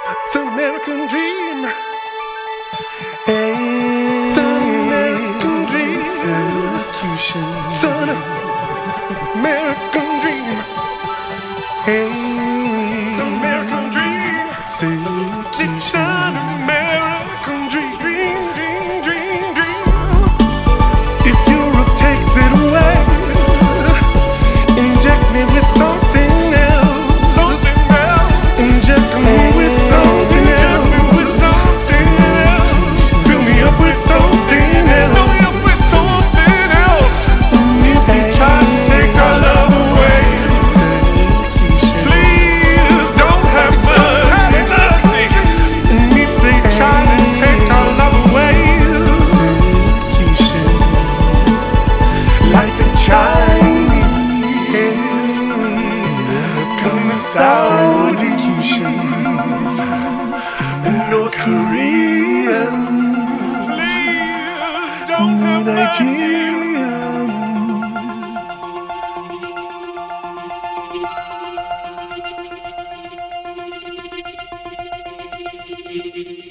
It's an American dream. Hey, it's an American dream. Execution. It's an American dream. Hey, it's an American dream. Execution. It's an American dream. Dream, dream, dream. If Europe takes it away, inject me with something else. Something else. Inject me with something else. With something else. Fill me up with something else. Fill me up with something else. If they try to take our love away, please don't have mercy. And if they try to take our love away, like the Chinese, come Saudi, the North Korean, please don't have Nigerians.